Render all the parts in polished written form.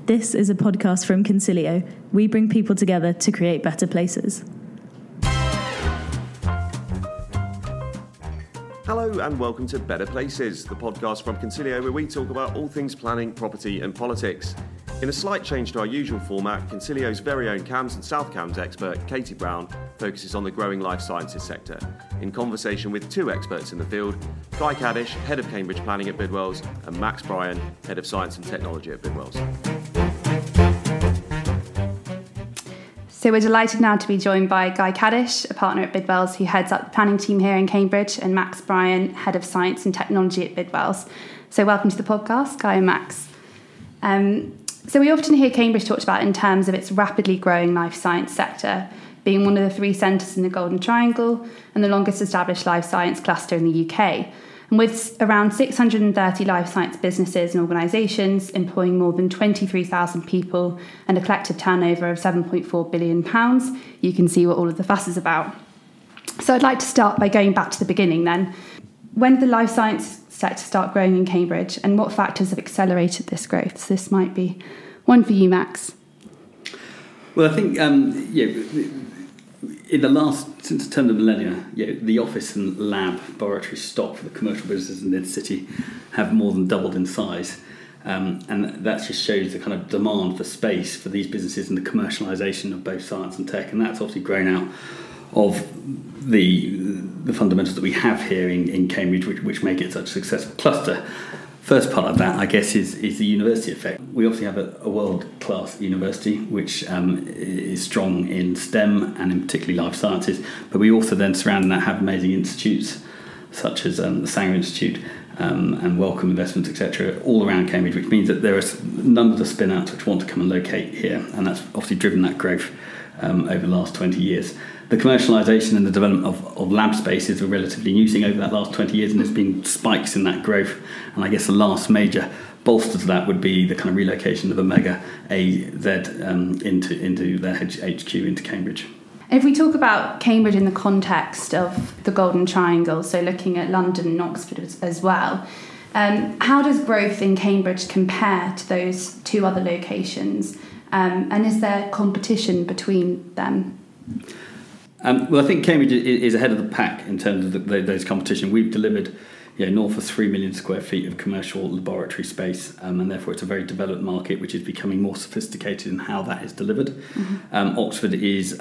This is a podcast from Concilio. We bring people together to create better places. Hello and welcome to Better Places, the podcast from Concilio where we talk about all things planning, property and politics. In a slight change to our usual format, Concilio's very own CAMS and South CAMS expert, Katie Brown, focuses on the growing life sciences sector, in conversation with two experts in the field, Guy Caddish, Head of Cambridge Planning at Bidwells, and Max Bryan, Head of Science and Technology at Bidwells. So we're delighted now to be joined by Guy Caddish, a partner at Bidwells who heads up the planning team here in Cambridge, and Max Bryan, Head of Science and Technology at Bidwells. So welcome to the podcast, Guy and Max. So we often hear Cambridge talked about in terms of its rapidly growing life science sector, being one of the three centres in the Golden Triangle and the longest established life science cluster in the UK. And with around 630 life science businesses and organisations employing more than 23,000 people and a collective turnover of £7.4 billion, you can see what all of the fuss is about. So I'd like to start by going back to the beginning then. When did the life science sector start growing in Cambridge, and what factors have accelerated this growth? So this might be one for you, Max. Well, I think since the turn of the millennia, the office and lab laboratory stock for the commercial businesses in the city have more than doubled in size. And that just shows the kind of demand for space for these businesses and the commercialisation of both science and tech. And that's obviously grown out of the fundamentals that we have here in Cambridge, which make it such a successful cluster. First part of that, I guess, is the university effect. We obviously have a world-class university, which is strong in STEM and in particularly life sciences, but we also then surrounding that have amazing institutes, such as the Sanger Institute and Wellcome Investments, etc., all around Cambridge, which means that there are numbers of spin-outs which want to come and locate here, and that's obviously driven that growth over the last 20 years. The commercialisation and the development of lab spaces are relatively new thing over that last 20 years, and there's been spikes in that growth. And I guess the last major bolster to that would be the kind of relocation of Omega AZ into their HQ into Cambridge. If we talk about Cambridge in the context of the Golden Triangle, so looking at London and Oxford as well, how does growth in Cambridge compare to those two other locations? And is there competition between them? Well, I think Cambridge is ahead of the pack in terms of those competition. We've delivered north of 3 million square feet of commercial laboratory space, and therefore it's a very developed market which is becoming more sophisticated in how that is delivered. Mm-hmm. Oxford is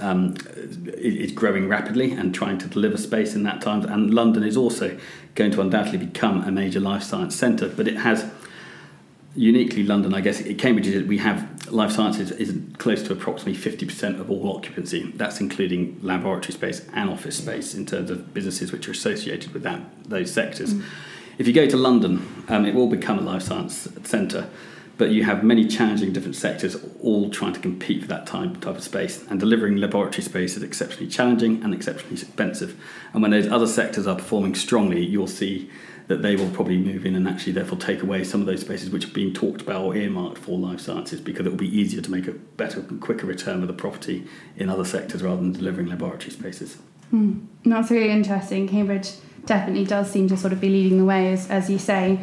growing rapidly and trying to deliver space in that time, and London is also going to undoubtedly become a major life science centre, but it has... Uniquely London, I guess, at Cambridge, we have life sciences is close to approximately 50% of all occupancy. That's including laboratory space and office space in terms of businesses which are associated with those sectors. Mm. If you go to London, it will become a life science centre, but you have many challenging different sectors all trying to compete for that type of space, and delivering laboratory space is exceptionally challenging and exceptionally expensive. And when those other sectors are performing strongly, you'll see that they will probably move in and actually therefore take away some of those spaces which are being talked about or earmarked for life sciences, because it will be easier to make a better and quicker return with the property in other sectors rather than delivering laboratory spaces. That's really interesting. Cambridge definitely does seem to sort of be leading the way, as you say.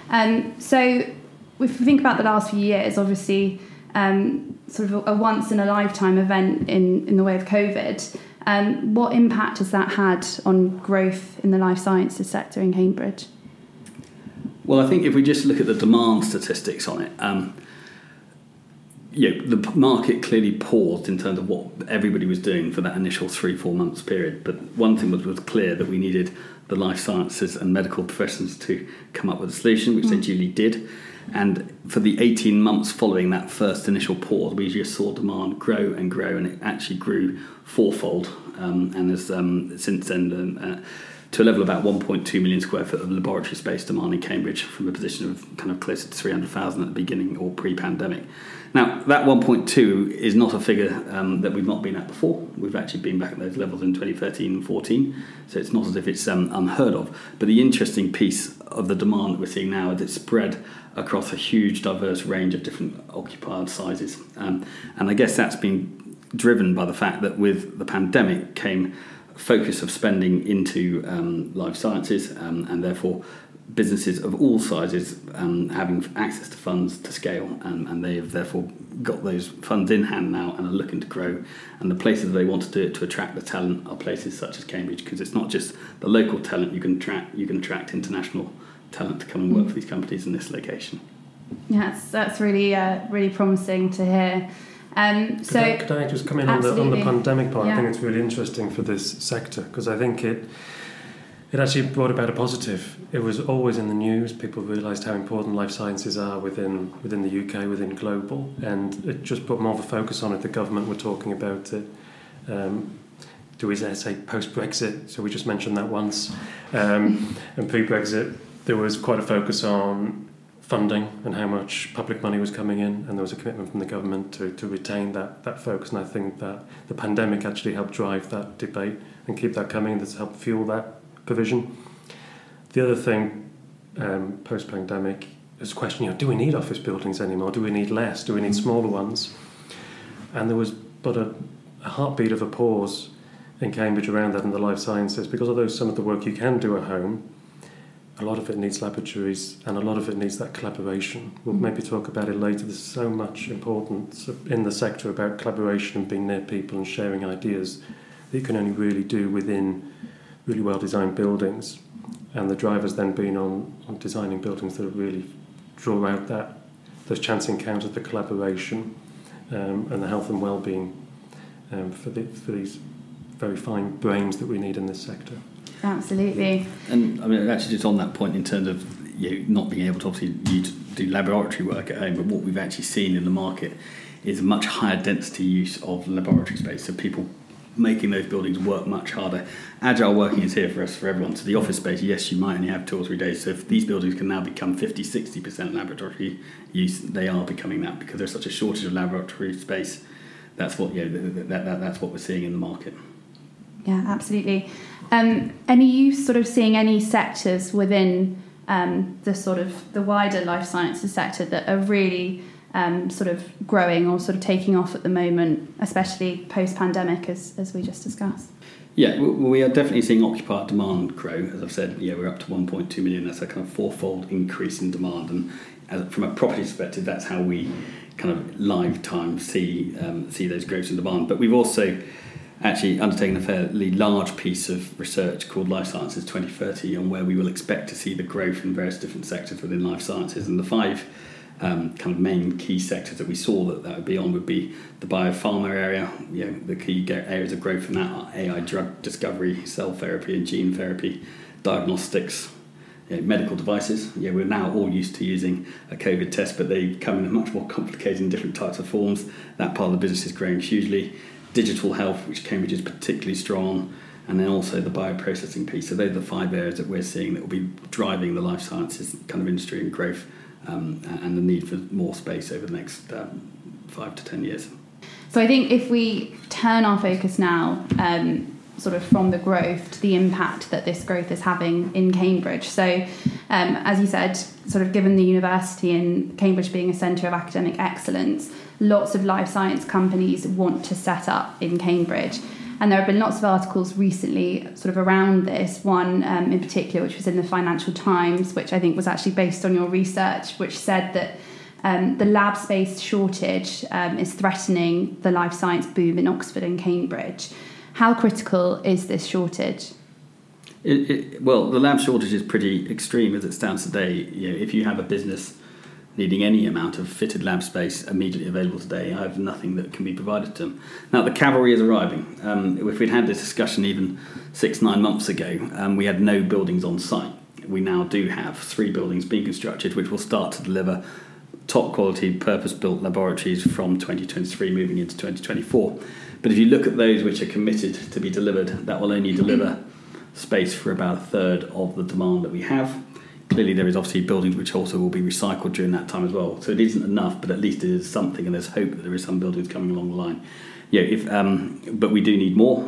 So if we think about the last few years, obviously sort of a once-in-a-lifetime event in the way of COVID, what impact has that had on growth in the life sciences sector in Cambridge? Well, I think if we just look at the demand statistics on it, the market clearly paused in terms of what everybody was doing for that initial 3-4 months period. But one thing was clear, that we needed the life sciences and medical professions to come up with a solution, which they duly did. And for the 18 months following that first initial pause, we just saw demand grow, and it actually grew fourfold, and has since then to a level of about 1.2 million square foot of laboratory space demand in Cambridge, from a position of kind of closer to 300,000 at the beginning or pre-pandemic. Now, that 1.2 is not a figure that we've not been at before. We've actually been back at those levels in 2013 and 14, so it's not as if it's unheard of. But the interesting piece of the demand that we're seeing now is it's spread across a huge, diverse range of different occupied sizes. And I guess that's been driven by the fact that with the pandemic came focus of spending into life sciences, and therefore businesses of all sizes having access to funds to scale, and they have therefore got those funds in hand now and are looking to grow. And the places they want to do it to attract the talent are places such as Cambridge, because it's not just the local talent you can attract international talent to come and work for these companies in this location. Yes, that's really really promising to hear. Could I just come in on the pandemic part? Yeah. I think it's really interesting for this sector, because I think it actually brought about a positive. It was always in the news. People realised how important life sciences are within the UK, within global, and it just put more of a focus on it. The government were talking about it. Do we say post-Brexit? So we just mentioned that once. And pre-Brexit, there was quite a focus on funding and how much public money was coming in, and there was a commitment from the government to retain that focus. And I think that the pandemic actually helped drive that debate and keep that coming. That's helped fuel that provision. The other thing, post-pandemic, is a question, do we need office buildings anymore? Do we need less? Do we need smaller ones? And there was but a heartbeat of a pause in Cambridge around that in the life sciences, because although some of the work you can do at home, a lot of it needs laboratories and a lot of it needs that collaboration. We'll maybe talk about it later. There's so much importance in the sector about collaboration and being near people and sharing ideas that you can only really do within really well-designed buildings, and the drivers then being on designing buildings that really draw out those chance encounters, the collaboration, and the health and well-being for these very fine brains that we need in this sector. Absolutely. And I mean, actually, just on that point, in terms of not being able to obviously do laboratory work at home, but what we've actually seen in the market is a much higher density use of laboratory space. So people making those buildings work much harder. Agile working is here for us, for everyone. So the office space, yes, you might only have 2 or 3 days. So if these buildings can now become 50-60% laboratory use, they are becoming that, because there's such a shortage of laboratory space. That's what that's what we're seeing in the market. Yeah, absolutely. And are you sort of seeing any sectors within the wider life sciences sector that are really sort of growing or sort of taking off at the moment, especially post-pandemic, as we just discussed? Yeah, we are definitely seeing occupier demand grow. As I've said, we're up to 1.2 million. That's a kind of 4-fold increase in demand. And from a property perspective, that's how we kind of lifetime see those growths in demand. But we've also actually undertaken a fairly large piece of research called Life Sciences 2030, on where we will expect to see the growth in various different sectors within life sciences. And the 5 kind of main key sectors that we saw that would be on would be the biopharma area. The key areas of growth from that are AI drug discovery, cell therapy and gene therapy, diagnostics, medical devices. We're now all used to using a COVID test, but they come in much more complicated and different types of forms. That part of the business is growing hugely. Digital health, which Cambridge is particularly strong on, and then also the bioprocessing piece. So those are the 5 areas that we're seeing that will be driving the life sciences kind of industry and growth, and the need for more space over the next 5 to 10 years. So I think if we turn our focus now sort of from the growth to the impact that this growth is having in Cambridge. So as you said, sort of given the university and Cambridge being a centre of academic excellence, lots of life science companies want to set up in Cambridge. And there have been lots of articles recently sort of around this, one in particular, which was in the Financial Times, which I think was actually based on your research, which said that the lab space shortage is threatening the life science boom in Oxford and Cambridge. How critical is this shortage? Well, the lab shortage is pretty extreme as it stands today. If you have a business needing any amount of fitted lab space immediately available today, I have nothing that can be provided to them. Now, the cavalry is arriving. If we'd had this discussion even 6-9 months ago, we had no buildings on site. We now do have 3 buildings being constructed, which will start to deliver top quality, purpose-built laboratories from 2023 moving into 2024. But if you look at those which are committed to be delivered, that will only deliver space for about 1/3 of the demand that we have. Clearly, there is obviously buildings which also will be recycled during that time as well. So it isn't enough, but at least it is something, and there's hope that there is some buildings coming along the line. But we do need more,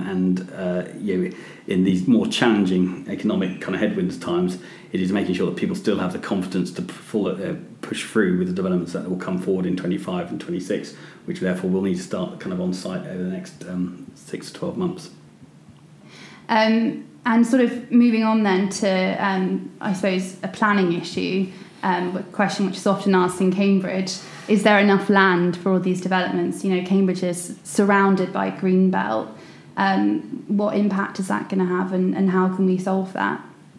in these more challenging economic kind of headwinds times, it is making sure that people still have the confidence to push through with the developments that will come forward in 25 and 26, which therefore will need to start kind of on site over the next 6 to 12 months. And sort of moving on then to, I suppose, a planning issue, a question which is often asked in Cambridge, is there enough land for all these developments? Cambridge is surrounded by green belt. What impact is that going to have, and how can we solve that?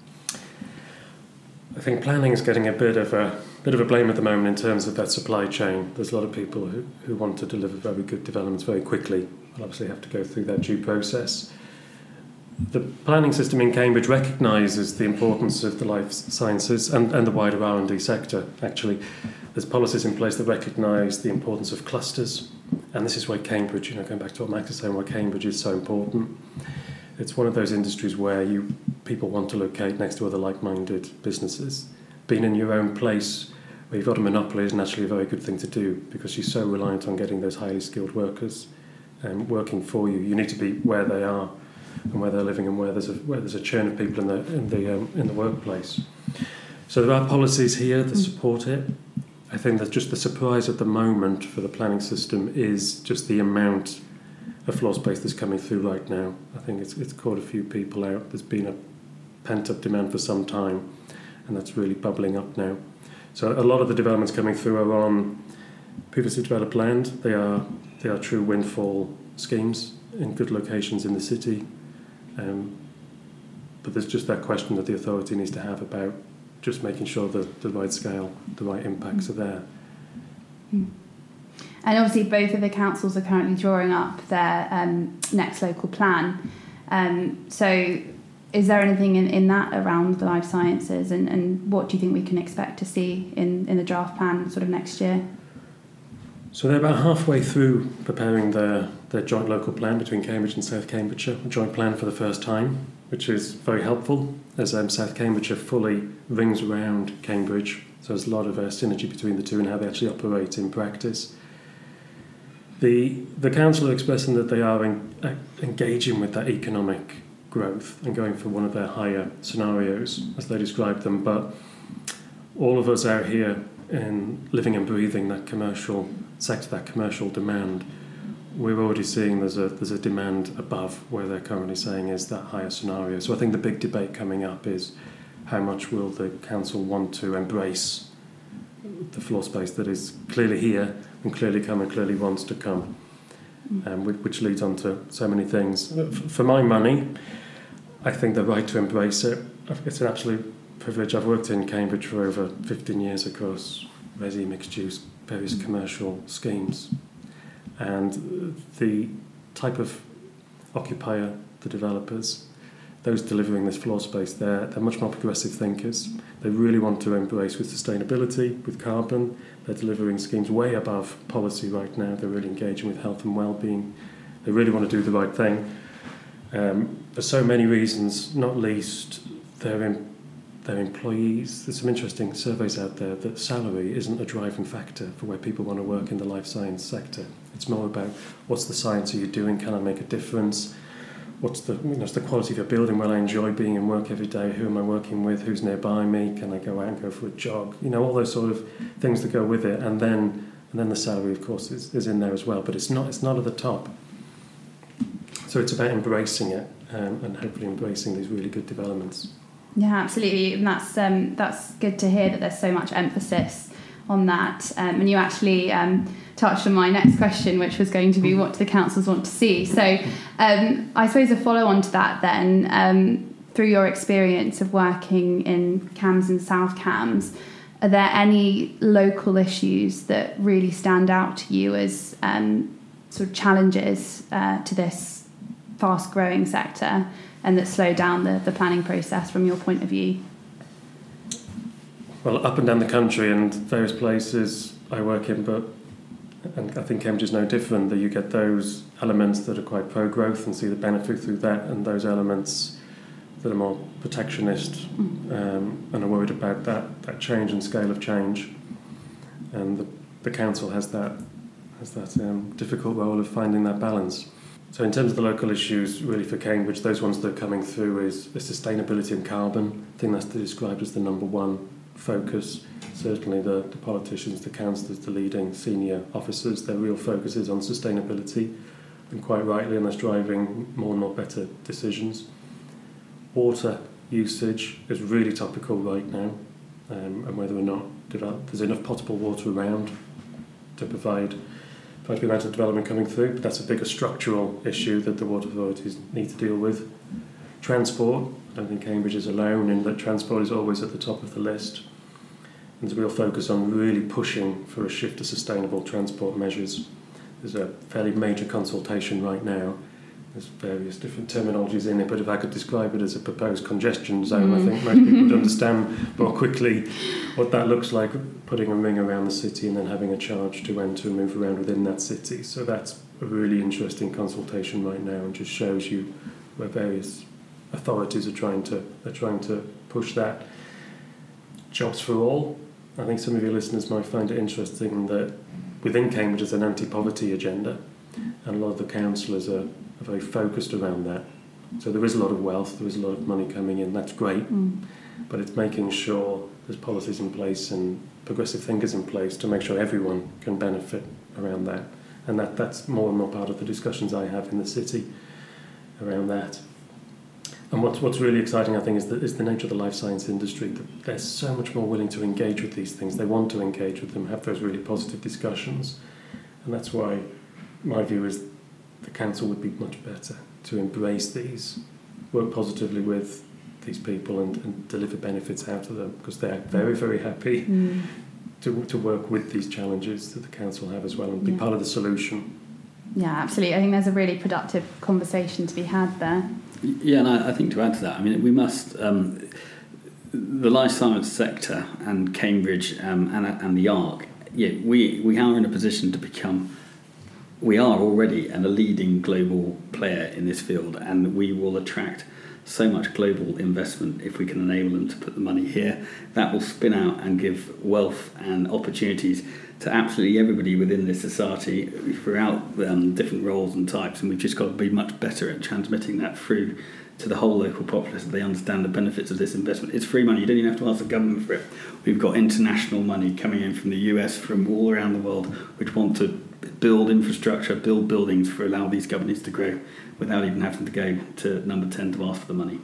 I think planning is getting a bit of a blame at the moment in terms of that supply chain. There's a lot of people who want to deliver very good developments very quickly. They'll obviously have to go through that due process. The planning system in Cambridge recognises the importance of the life sciences and the wider R&D sector, actually. There's policies in place that recognise the importance of clusters, and this is why Cambridge, going back to what Max is saying, why Cambridge is so important. It's one of those industries where people want to locate next to other like-minded businesses. Being in your own place where you've got a monopoly isn't actually a very good thing to do, because you're so reliant on getting those highly skilled workers working for you. You need to be where they are and where they're living, and where there's a churn of people in the workplace. So there are policies here that support it. I think that just the surprise at the moment for the planning system is just the amount of floor space that's coming through right now. I think it's caught a few people out. There's been a pent-up demand for some time, and that's really bubbling up now. So a lot of the developments coming through are on previously developed land. They are true windfall schemes in good locations in the city. But there's just that question that the authority needs to have about just making sure that the right scale, the right impacts are there. And obviously both of the councils are currently drawing up their next local plan. So is there anything in that around the life sciences, and what do you think we can expect to see in the draft plan sort of next year? So they're about halfway through preparing their joint local plan between Cambridge and South Cambridgeshire, a joint plan for the first time, which is very helpful, as South Cambridgeshire fully rings around Cambridge, so there's a lot of synergy between the two and how they actually operate in practice. The council are expressing that they are engaging with that economic growth and going for one of their higher scenarios, as they describe them, but all of us out here in living and breathing that commercial sector, that commercial demand, we're already seeing there's a demand above where they're currently saying is that higher scenario. So I think the big debate coming up is how much will the council want to embrace the floor space that is clearly here and clearly clearly wants to come, which leads on to so many things. For my money, I think they're right to embrace it. It's an absolute privilege. I've worked in Cambridge for over 15 years across resi, mixed use, various commercial schemes. And the type of occupier, the developers, those delivering this floor space, they're much more progressive thinkers. They really want to embrace with sustainability, with carbon. They're delivering schemes way above policy right now. They're really engaging with health and well-being. They really want to do the right thing. For so many reasons, not least their employees. There's some interesting surveys out there that salary isn't a driving factor for where people want to work in the life science sector. It's more about what's the science are you doing? Can I make a difference? What's the the quality of your building? Will I enjoy being in work every day? Who am I working with? Who's nearby me? Can I go out and go for a jog? All those sort of things that go with it. And then the salary, of course, is in there as well. But it's not at the top. So it's about embracing it and hopefully embracing these really good developments. Yeah, absolutely, and that's good to hear that there's so much emphasis on that. And you actually touched on my next question, which was going to be what do the councils want to see. So I suppose a follow-on to that then, through your experience of working in CAMS and South CAMS, are there any local issues that really stand out to you as sort of challenges to this fast-growing sector and that slow down the planning process from your point of view? Well, up and down the country and various places I work in, and I think Cambridge is no different, that you get those elements that are quite pro-growth and see the benefit through that, and those elements that are more protectionist and are worried about that change and scale of change. And the council has that difficult role of finding that balance. So in terms of the local issues, really for Cambridge, those ones that are coming through is sustainability and carbon. I think that's described as the number one focus. Certainly the politicians, the councillors, the leading senior officers, their real focus is on sustainability, and quite rightly, and that's driving more and more better decisions. water usage is really topical right now, and whether or not there's enough potable water around to provide the amount of development coming through. But that's a bigger structural issue that the water authorities need to deal with. Transport, I don't think Cambridge is alone in that transport is always at the top of the list. And there's a real focus on really pushing for a shift to sustainable transport measures. There's a fairly major consultation right now. There's various different terminologies in it, but if I could describe it as a proposed congestion zone, I think most people would understand more quickly what that looks like, putting a ring around the city and then having a charge to enter and move around within that city. So that's a really interesting consultation right now, and just shows you where various authorities are trying to push that. Jobs for all. I think some of your listeners might find it interesting that within Cambridge there's an anti-poverty agenda, and a lot of the councillors are very focused around that. So there is a lot of wealth, there is a lot of money coming in, that's great, but it's making sure there's policies in place and progressive thinkers in place to make sure everyone can benefit around that. And that's more and more part of the discussions I have in the city around that. And what's really exciting, I think, is the nature of the life science industry. They're so much more willing to engage with these things. They want to engage with them, have those really positive discussions. And that's why my view is the council would be much better to embrace these, work positively with these people and deliver benefits out of them, because they're very, very happy to work with these challenges that the council have as well and be part of the solution. Yeah, absolutely. I think there's a really productive conversation to be had there. Yeah, and I think to add to that, I mean, we must, the life science sector and Cambridge and the ARC, we are in a position to become, we are already a leading global player in this field, and we will attract so much global investment if we can enable them to put the money here. That will spin out and give wealth and opportunities to absolutely everybody within this society throughout different roles and types, and we've just got to be much better at transmitting that through to the whole local populace so they understand the benefits of this investment. It's free money, you don't even have to ask the government for it. We've got international money coming in from the US, from all around the world, which want to build infrastructure, build buildings for allow these companies to grow without even having to go to number 10 to ask for the money.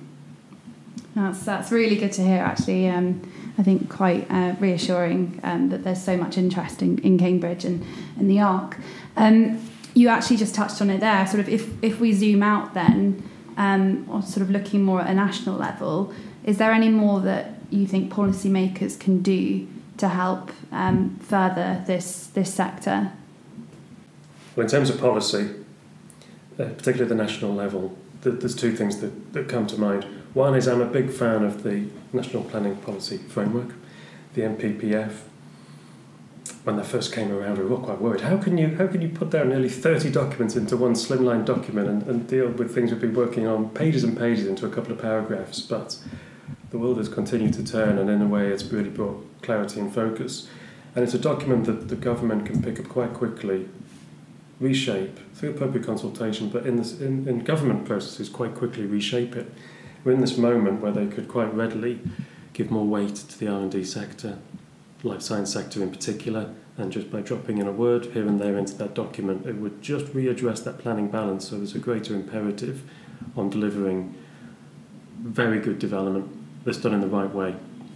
That's really good to hear, actually. I think quite reassuring that there's so much interest in Cambridge and the ARC. You actually just touched on it there. Sort of if we zoom out then, or sort of looking more at a national level, is there any more that you think policymakers can do to help further this sector? Well, in terms of policy, particularly at the national level, there's two things that come to mind. One is I'm a big fan of the National Planning Policy Framework, the NPPF. When that first came around, we were all quite worried. How can you put down nearly 30 documents into one slimline document and deal with things we've been working on pages and pages into a couple of paragraphs? But the world has continued to turn, and in a way it's really brought clarity and focus. And it's a document that the government can pick up quite quickly, reshape through appropriate consultation, but in government processes quite quickly reshape it. We're in this moment where they could quite readily give more weight to the R&D sector, life science sector in particular, and just by dropping in a word here and there into that document, it would just readdress that planning balance, so there's a greater imperative on delivering very good development that's done in the right way.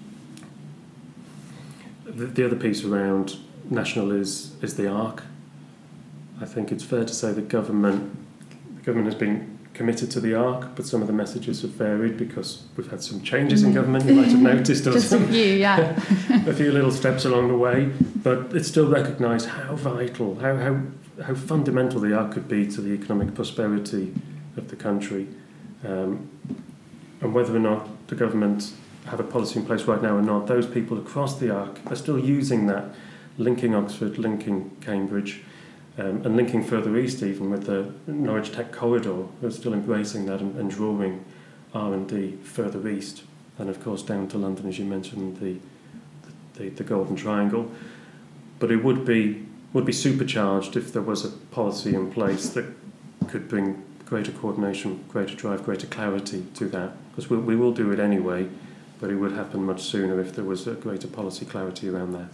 The other piece around national is the ARC. I think it's fair to say the government has been committed to the ARC, but some of the messages have varied because we've had some changes in government, you might have noticed. Just a few, yeah. A few little steps along the way, but it's still recognised how vital, how fundamental the ARC could be to the economic prosperity of the country. And whether or not the government have a policy in place right now or not, those people across the ARC are still using that, linking Oxford, linking Cambridge, and linking further east even with the Norwich Tech Corridor. They're still embracing that and drawing R&D further east, and of course down to London, as you mentioned, the Golden Triangle. But it would be supercharged if there was a policy in place that could bring greater coordination, greater drive, greater clarity to that, because we will do it anyway, but it would happen much sooner if there was a greater policy clarity around that.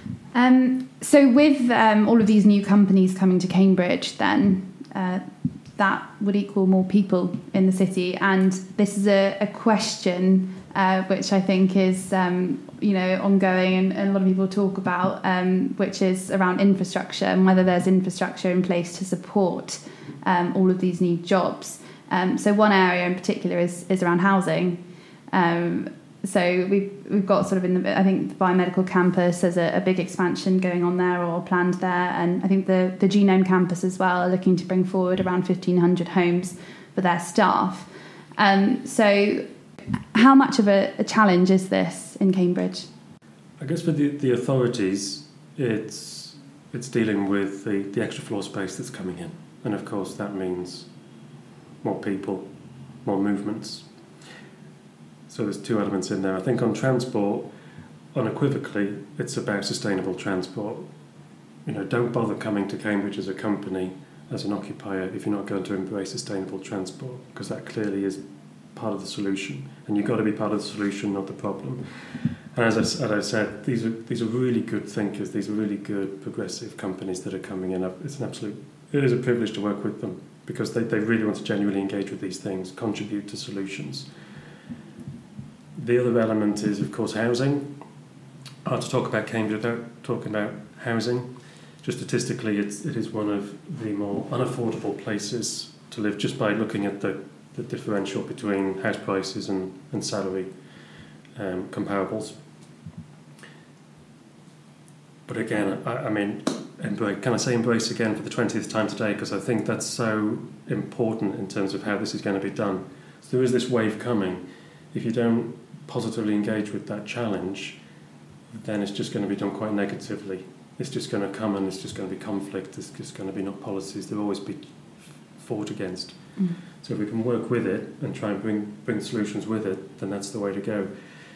So with all of these new companies coming to Cambridge then, that would equal more people in the city. And this is a question which I think is ongoing and a lot of people talk about, which is around infrastructure and whether there's infrastructure in place to support all of these new jobs. So one area in particular is around housing. So we've got sort of I think the biomedical campus, there's a big expansion going on there or planned there, and I think the genome campus as well are looking to bring forward around 1,500 homes for their staff. So how much of a challenge is this in Cambridge? I guess for the authorities, it's dealing with the extra floor space that's coming in, and of course that means more people, more movements. So there's two elements in there. I think on transport, unequivocally, it's about sustainable transport. Don't bother coming to Cambridge as a company, as an occupier, if you're not going to embrace sustainable transport, because that clearly is part of the solution. And you've got to be part of the solution, not the problem. And as I said, these are really good thinkers. These are really good progressive companies that are coming in. It is a privilege to work with them, because they really want to genuinely engage with these things, contribute to solutions. The other element is, of course, housing. Hard to talk about Cambridge without talking about housing. Just statistically, it is one of the more unaffordable places to live, just by looking at the differential between house prices and salary comparables. But again, I mean, can I say embrace again for the 20th time today? Because I think that's so important in terms of how this is going to be done. So there is this wave coming. If you don't positively engage with that challenge, then it's just going to be done quite negatively. It's just going to come and it's just going to be conflict. It's just going to be not policies. They'll always be fought against. So if we can work with it and try and bring solutions with it, then that's the way to go.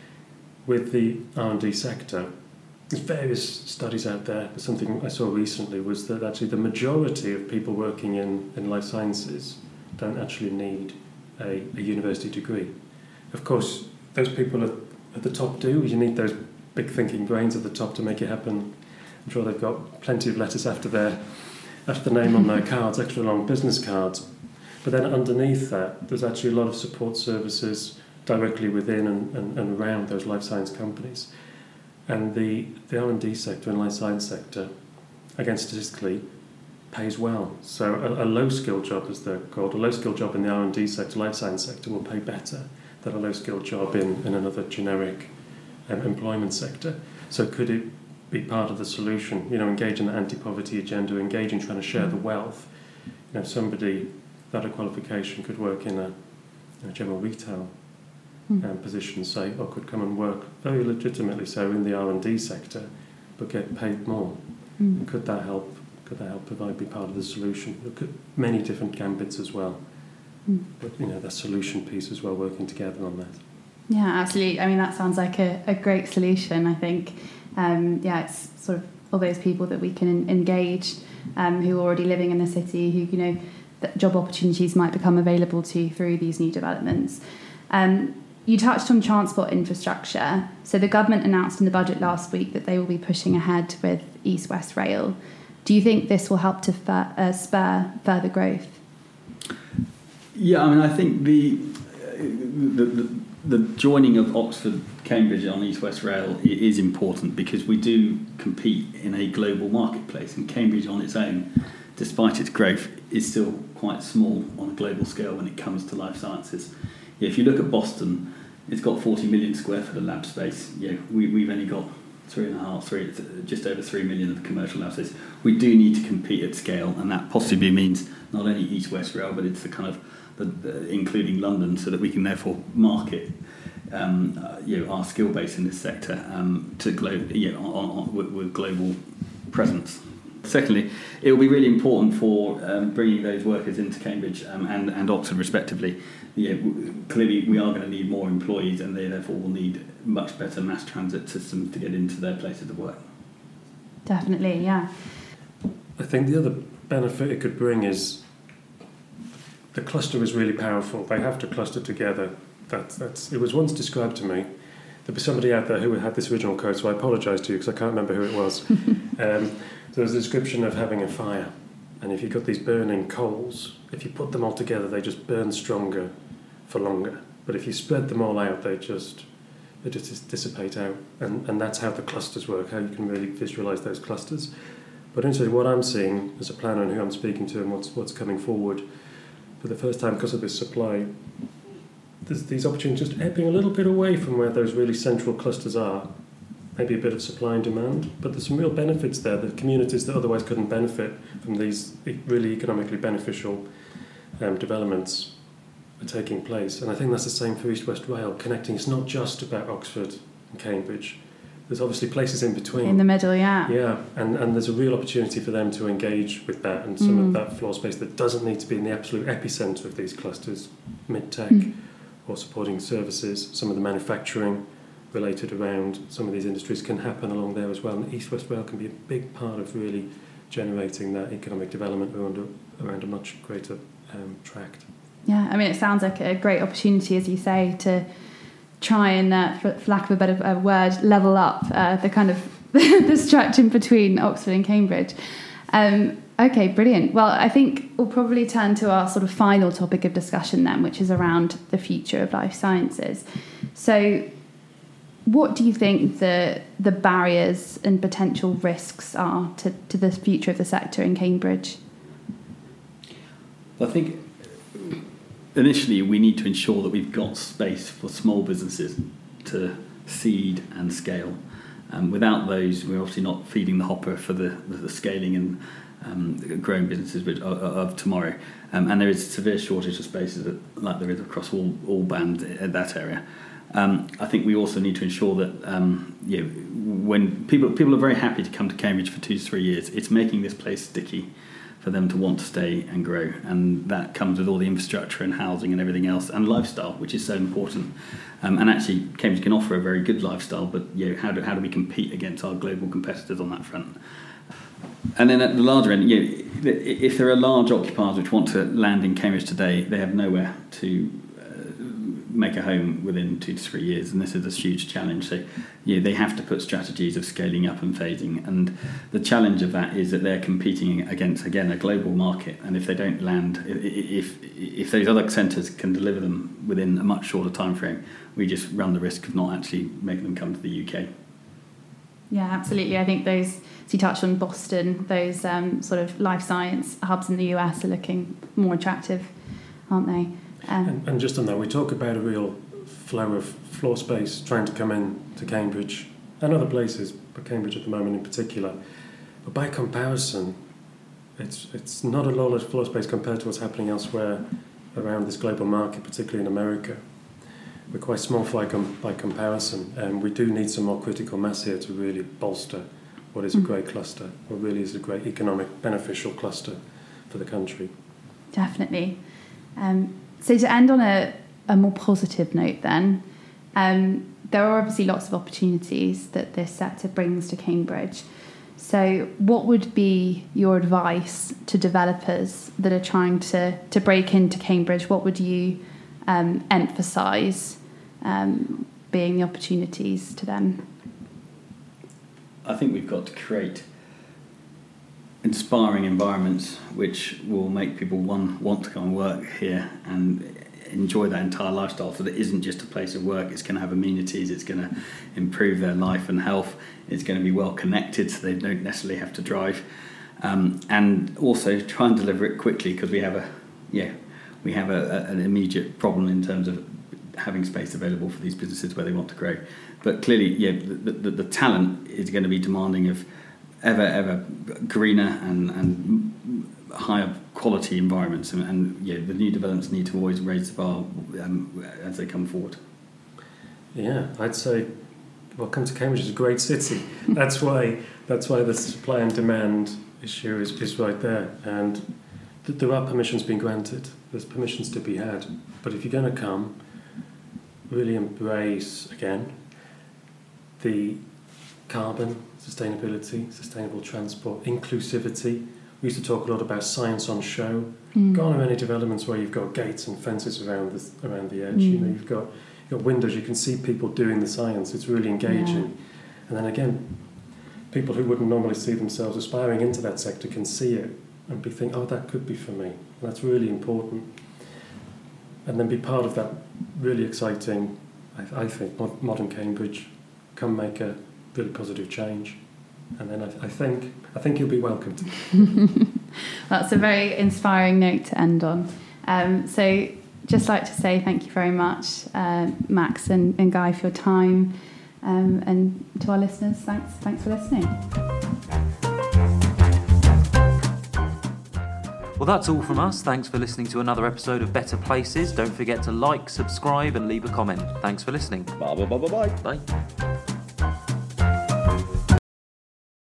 With the R&D sector, there's various studies out there, but something I saw recently was that actually the majority of people working in life sciences don't actually need a university degree. Of course, those people at the top do. You need those big thinking brains at the top to make it happen. I'm sure they've got plenty of letters after the name on their cards, extra long business cards. But then underneath that, there's actually a lot of support services directly within and around those life science companies. And the R&D sector and life science sector, again statistically, pays well. So a low-skill job, as they're called, a low-skill job in the R&D sector, life science sector, will pay better than a low-skill job in another generic employment sector. So could it be part of the solution? Engage in the anti-poverty agenda, engage in trying to share the wealth. Somebody without a qualification could work in a general retail position, say, or could come and work very legitimately so in the R&D sector, but get paid more. Could that help? Could that help be part of the solution? Look at many different gambits as well. But that solution piece as well, working together on that. Yeah, absolutely. I mean, that sounds like a great solution. I think, it's sort of all those people that we can engage who are already living in the city, who that job opportunities might become available to through these new developments. You touched on transport infrastructure. So the government announced in the budget last week that they will be pushing ahead with East West Rail. Do you think this will help to spur further growth? Yeah, I mean, I think the joining of Oxford, Cambridge on East West Rail is important, because we do compete in a global marketplace, and Cambridge on its own, despite its growth, is still quite small on a global scale when it comes to life sciences. If you look at Boston, it's got 40 million square foot of lab space. We've only got just over 3 million of commercial lab space. We do need to compete at scale, and that possibly means not only East West Rail, but it's the kind of including London, so that we can therefore market our skill base in this sector with global presence. Secondly, it will be really important for bringing those workers into Cambridge and Oxford respectively. Clearly we are going to need more employees, and they therefore will need much better mass transit systems to get into their places of work. Definitely, yeah. I think the other benefit it could bring is the cluster is really powerful. They have to cluster together. It was once described to me. There was somebody out there who had this original quote, so I apologise to you because I can't remember who it was. There was a description of having a fire, And if you've got these burning coals, if you put them all together, they just burn stronger for longer. But if you spread them all out, they just dissipate out. And that's how the clusters work, how you can really visualise those clusters. But interestingly, what I'm seeing as a planner and who I'm speaking to and what's coming forward, for the first time because of this supply, there's these opportunities just ebbing a little bit away from where those really central clusters are. Maybe a bit of supply and demand, but there's some real benefits there. The communities that otherwise couldn't benefit from these really economically beneficial developments are taking place. And I think that's the same for East West Rail. Connecting, it's not just about Oxford and Cambridge. There's obviously places in between. In the middle, yeah. Yeah, and there's a real opportunity for them to engage with that and some of that floor space that doesn't need to be in the absolute epicentre of these clusters, mid-tech or supporting services. Some of the manufacturing related around some of these industries can happen along there as well. And East West Rail can be a big part of really generating that economic development around a much greater tract. Yeah, I mean, it sounds like a great opportunity, as you say, to try and, for lack of a better word, level up the kind of the stretch in between Oxford and Cambridge. Okay, brilliant. Well, I think we'll probably turn to our sort of final topic of discussion then, which is around the future of life sciences. So what do you think the barriers and potential risks are to the future of the sector in Cambridge? I think initially we need to ensure that we've got space for small businesses to seed and scale. Without those, we're obviously not feeding the hopper for the scaling and growing businesses of tomorrow. And there is a severe shortage of spaces like there is across all bands in that area. I think we also need to ensure that when people are very happy to come to Cambridge for 2 to 3 years, it's making this place sticky for them to want to stay and grow, and that comes with all the infrastructure and housing and everything else, and lifestyle, which is so important. And actually, Cambridge can offer a very good lifestyle, but how do we compete against our global competitors on that front? And then at the larger end, if there are large occupiers which want to land in Cambridge today, they have nowhere to make a home within 2 to 3 years, and this is a huge challenge. So they have to put strategies of scaling up and phasing, and the challenge of that is that they're competing against, again, a global market, and if they don't land, if those other centres can deliver them within a much shorter time frame, we just run the risk of not actually making them come to the UK. Yeah, absolutely. I think those, as you touched on Boston, those sort of life science hubs in the US are looking more attractive, aren't they? And just on that, we talk about a real flow of floor space trying to come in to Cambridge and other places, but Cambridge at the moment in particular. But by comparison, it's not a lot of floor space compared to what's happening elsewhere around this global market, particularly in America. We're quite small by comparison, and we do need some more critical mass here to really bolster what is a great cluster, what really is a great economic beneficial cluster for the country. Definitely. So to end on a more positive note then, there are obviously lots of opportunities that this sector brings to Cambridge. So what would be your advice to developers that are trying to break into Cambridge? What would you emphasise being the opportunities to them? I think we've got to create inspiring environments which will make people want to come and work here and enjoy that entire lifestyle, so that it isn't just a place of work. It's going to have amenities, it's going to improve their life and health, it's going to be well connected so they don't necessarily have to drive, and also try and deliver it quickly, because we have an immediate problem in terms of having space available for these businesses where they want to grow. But clearly the talent is going to be demanding of ever greener and higher quality environments, and the new developments need to always raise the bar as they come forward. Yeah, I'd say welcome to Cambridge is a great city. That's why the supply and demand issue is right there, and there are permissions being granted. There's permissions to be had, but if you're going to come, really embrace again the carbon, sustainability, sustainable transport, inclusivity. We used to talk a lot about science on show. Go on to any developments where you've got gates and fences around the edge. You've got windows. You can see people doing the science. It's really engaging. And then again, people who wouldn't normally see themselves aspiring into that sector can see it and think, oh, that could be for me. That's really important. And then be part of that really exciting, I think, modern Cambridge can make a really positive change. And then I think you'll be welcomed. That's a very inspiring note to end on. So just like to say thank you very much, Max and Guy, for your time. And to our listeners, thanks for listening. Well, that's all from us. Thanks for listening to another episode of Better Places. Don't forget to like, subscribe and leave a comment. Thanks for listening. Bye. Bye.